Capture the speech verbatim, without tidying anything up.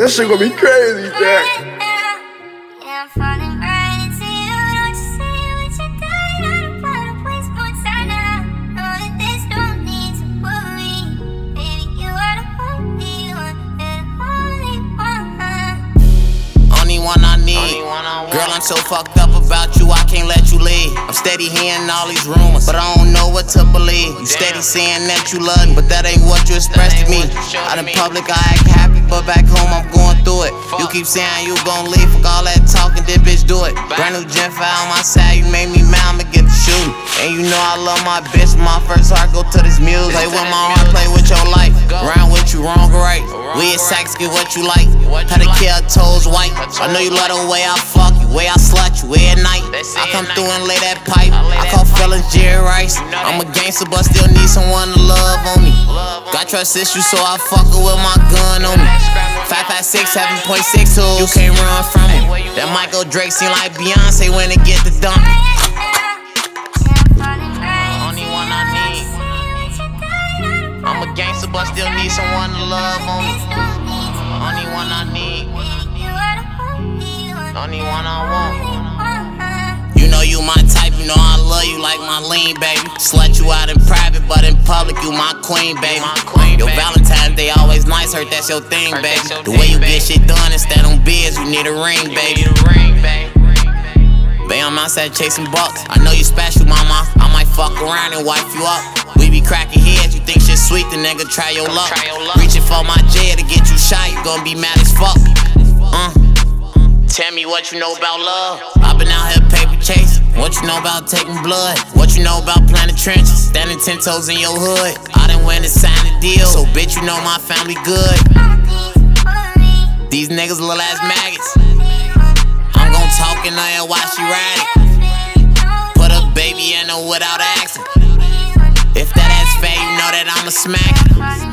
This shit gonna be crazy, Jack. One I need. Girl, I'm so fucked up about you, I can't let you leave. I'm steady hearing all these rumors, but I don't know what to believe. You steady saying that you love me, but that ain't what you expressed to me. Out in public, I act happy, but back home, I'm going through it. You keep saying you gon' leave, fuck all that talking, then bitch do it. Brand new Gen five on my side, you made me mad, I'ma get the shooting. And you know I love my bitch, my first heart go to this music. Play with my heart, play with your life. Round with you, wrong or right. We at Saks, get what you like. Had to kill toes white. I know you love the way I fuck you, way I slut you, way at night. I come through and lay that pipe. I call feelings Jerry Rice. I'm a gangster, but still need someone to love on me. Got trust issues, so I fuck her with my gun on me. five five six, seven point six two, you can't run from me. That Michael Drake seem like Beyonce when it get the dump. Only one I need. I'm a gangster, but still need someone to love on me. Only one I need. Only one I want. You know you my type, you know I love you like my lean, baby. Slut you out in private, but in public you my queen, baby. Your Valentine's Day always nice, hurt that's your thing, baby. The way you get shit done instead on biz, you need a ring, baby. Babe, I'm outside chasing bucks. I know you special, mama. I might fuck around and wipe you up. We be cracking heads, you think shit sweet, the nigga try your luck. Reaching for my jet to get you shot, you gon' be mad as fuck. Uh. Tell me what you know about love. I've been out here paper chasing. What you know about taking blood? What you know about planting trenches? Standing ten toes in your hood. I done went and signed a deal, so bitch you know my family good. These niggas little ass maggots. I'm gon' talk in her while she ride it. Put a baby in her without asking. If that ass fat, you know that I'ma smack it.